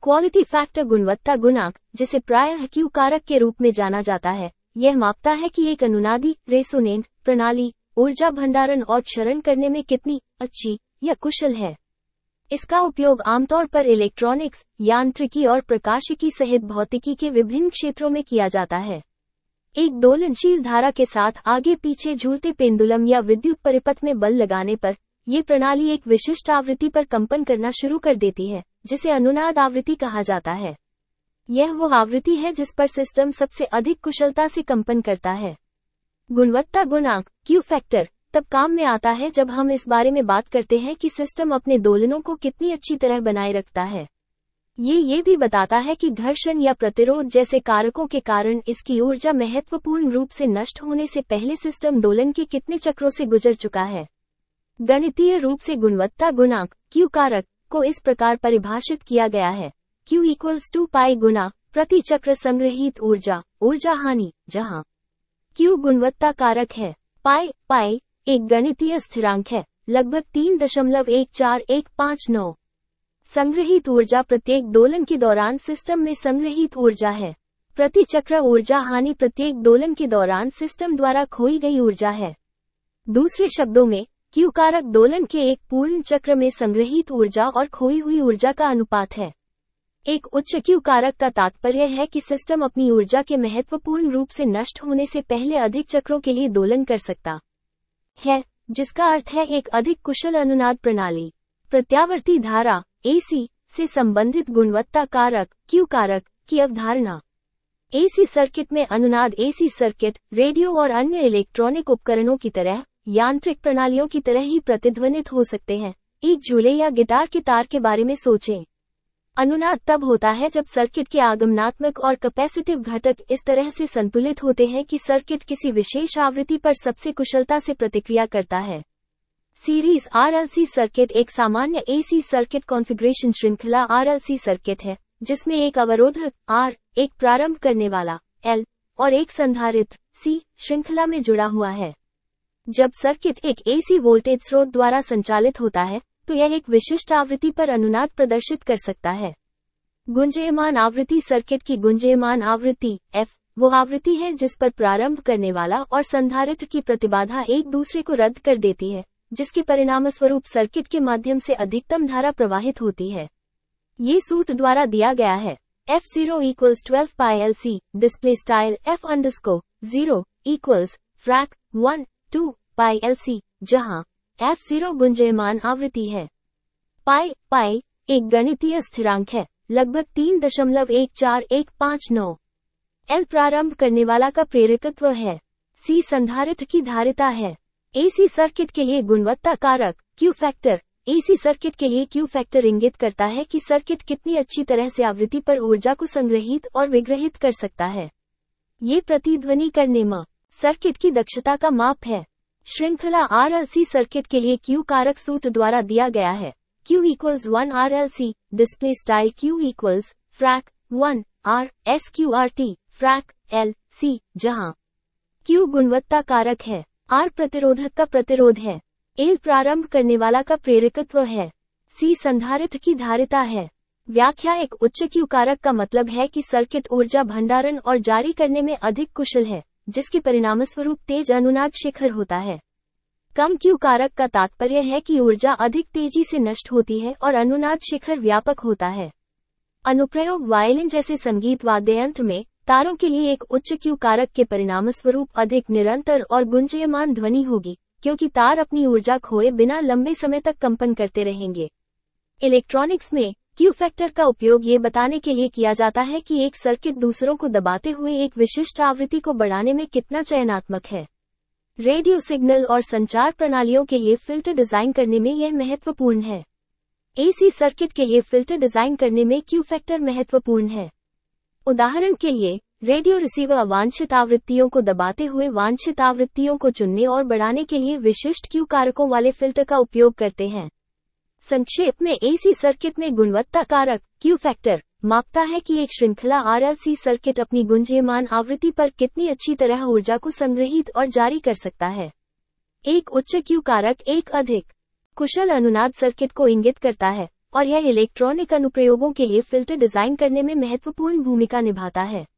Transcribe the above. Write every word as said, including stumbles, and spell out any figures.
Quality factor गुणवत्ता गुणांक, जिसे प्रायः क्यू कारक के रूप में जाना जाता है, यह मापता है कि एक अनुनादी रेसोनेंट प्रणाली ऊर्जा भंडारण और क्षरण करने में कितनी अच्छी या कुशल है। इसका उपयोग आमतौर पर इलेक्ट्रॉनिक्स, यांत्रिकी और प्रकाशिकी सहित भौतिकी के विभिन्न क्षेत्रों में किया जाता है। एक दोलनशील धारा के साथ आगे पीछे झूलते पेंडुलम या विद्युत परिपथ में बल लगाने पर ये प्रणाली एक विशिष्ट आवृत्ति पर कंपन करना शुरू कर देती है, जिसे अनुनाद आवृत्ति कहा जाता है। यह वो आवृत्ति है जिस पर सिस्टम सबसे अधिक कुशलता से कंपन करता है। गुणवत्ता गुणांक क्यू फैक्टर तब काम में आता है जब हम इस बारे में बात करते हैं कि सिस्टम अपने दोलनों को कितनी अच्छी तरह बनाए रखता है। ये ये भी बताता है कि घर्षण या प्रतिरोध जैसे कारकों के कारण इसकी ऊर्जा महत्वपूर्ण रूप से नष्ट होने से पहले सिस्टम दोलन के कितने चक्रों से गुजर चुका है। गणितीय रूप से गुणवत्ता गुणांक क्यू कारक को इस प्रकार परिभाषित किया गया है। Q इक्वल्स टू पाई गुना प्रति चक्र संग्रहीत ऊर्जा ऊर्जा हानि, जहां Q गुणवत्ता कारक है। पाई पाई एक गणितीय स्थिरांक है, लगभग तीन दशमलव एक चार एक पाँच नौ। संग्रहीत ऊर्जा प्रत्येक दोलन के दौरान सिस्टम में संग्रहीत ऊर्जा है। प्रति चक्र ऊर्जा हानि प्रत्येक दोलन के दौरान सिस्टम द्वारा खोई गई ऊर्जा है। दूसरे शब्दों में, क्यू कारक दोलन के एक पूर्ण चक्र में संग्रहीत ऊर्जा और खोई हुई ऊर्जा का अनुपात है। एक उच्च क्यू कारक का तात्पर्य है कि सिस्टम अपनी ऊर्जा के महत्वपूर्ण रूप से नष्ट होने से पहले अधिक चक्रों के लिए दोलन कर सकता है, जिसका अर्थ है एक अधिक कुशल अनुनाद प्रणाली। प्रत्यावर्ती धारा एसी से संबंधित गुणवत्ता कारक क्यू कारक की अवधारणा। एसी सर्किट में अनुनाद एसी सर्किट रेडियो और अन्य इलेक्ट्रॉनिक उपकरणों की तरह यांत्रिक प्रणालियों की तरह ही प्रतिध्वनित हो सकते हैं। एक झूले या गिटार के तार के बारे में सोचें। अनुनाद तब होता है जब सर्किट के आगमनात्मक और कैपेसिटिव घटक इस तरह से संतुलित होते हैं कि सर्किट किसी विशेष आवृत्ति पर सबसे कुशलता से प्रतिक्रिया करता है। सीरीज आरएलसी सर्किट एक सामान्य एसी सर्किट कॉन्फ़िगरेशन श्रृंखला आरएलसी सर्किट है, जिसमें एक अवरोधक R, एक प्रारंभ करने वाला L और एक संधारित्र C श्रृंखला में जुड़ा हुआ है। जब सर्किट एक एसी वोल्टेज स्रोत द्वारा संचालित होता है, तो यह एक विशिष्ट आवृत्ति पर अनुनाद प्रदर्शित कर सकता है। गुंजयमान आवृत्ति सर्किट की गुंजयमान आवृत्ति F वो आवृत्ति है जिस पर प्रारंभ करने वाला और संधारित्र की प्रतिबाधा एक दूसरे को रद्द कर देती है, जिसके परिणामस्वरूप सर्किट के माध्यम से अधिकतम धारा प्रवाहित होती है। ये सूत्र द्वारा दिया गया है। F zero equals twelve pi L C display style F underscore zero equals frac one two pi L C, जहां F ज़ीरो गुंजयमान आवृत्ति है। पाई पाई एक गणितीय स्थिरांक है, लगभग तीन दशमलव एक चार एक पाँच नौ। L प्रारंभ करने वाला का प्रेरकत्व है। C संधारित्र की धारिता है। एसी सर्किट के लिए गुणवत्ता कारक क्यू फैक्टर एसी सर्किट के लिए क्यू फैक्टर इंगित करता है कि सर्किट कितनी अच्छी तरह से आवृत्ति पर ऊर्जा को संग्रहित और विग्रहित कर सकता है। ये प्रतिध्वनि करने में सर्किट की दक्षता का माप है। श्रृंखला आरएलसी सर्किट के लिए क्यू कारक सूत्र द्वारा दिया गया है। Q equals one R L C display style Q equals frac one R S Q R T frac L C, जहां Q गुणवत्ता कारक है, R प्रतिरोधक का प्रतिरोध है, L प्रारंभ करने वाला का प्रेरकत्व है, C संधारित्र की धारिता है। व्याख्या एक उच्च क्यू कारक का मतलब है कि सर्किट ऊर्जा भंडारण और जारी करने में अधिक कुशल है, जिसके परिणामस्वरूप तेज अनुनाद शिखर होता है। कम क्यू कारक का तात्पर्य है कि ऊर्जा अधिक तेजी से नष्ट होती है और अनुनाद शिखर व्यापक होता है। अनुप्रयोग वायलिन जैसे संगीत वाद्य यंत्र में तारों के लिए एक उच्च क्यू कारक के परिणामस्वरूप अधिक निरंतर और गुंजयमान ध्वनि होगी, क्योंकि तार अपनी ऊर्जा खोए बिना लंबे समय तक कंपन करते रहेंगे। इलेक्ट्रॉनिक्स में क्यू फैक्टर का उपयोग ये बताने के लिए किया जाता है कि एक सर्किट दूसरों को दबाते हुए एक विशिष्ट आवृत्ति को बढ़ाने में कितना चयनात्मक है। रेडियो सिग्नल और संचार प्रणालियों के लिए फिल्टर डिजाइन करने में यह महत्वपूर्ण है। एसी सर्किट के लिए फिल्टर डिजाइन करने में क्यू फैक्टर महत्वपूर्ण है। उदाहरण के लिए, रेडियो रिसीवर अवांछित आवृत्तियों को दबाते हुए वांछित आवृत्तियों को चुनने और बढ़ाने के लिए विशिष्ट क्यू कारकों वाले फिल्टर का उपयोग करते हैं। संक्षेप में, एसी सर्किट में गुणवत्ता कारक क्यू फैक्टर मापता है कि एक श्रृंखला आरएलसी सर्किट अपनी गुंजयमान आवृत्ति पर कितनी अच्छी तरह ऊर्जा को संग्रहित और जारी कर सकता है। एक उच्च क्यू कारक एक अधिक कुशल अनुनाद सर्किट को इंगित करता है, और यह इलेक्ट्रॉनिक अनुप्रयोगों के लिए फिल्टर डिजाइन करने में महत्वपूर्ण भूमिका निभाता है।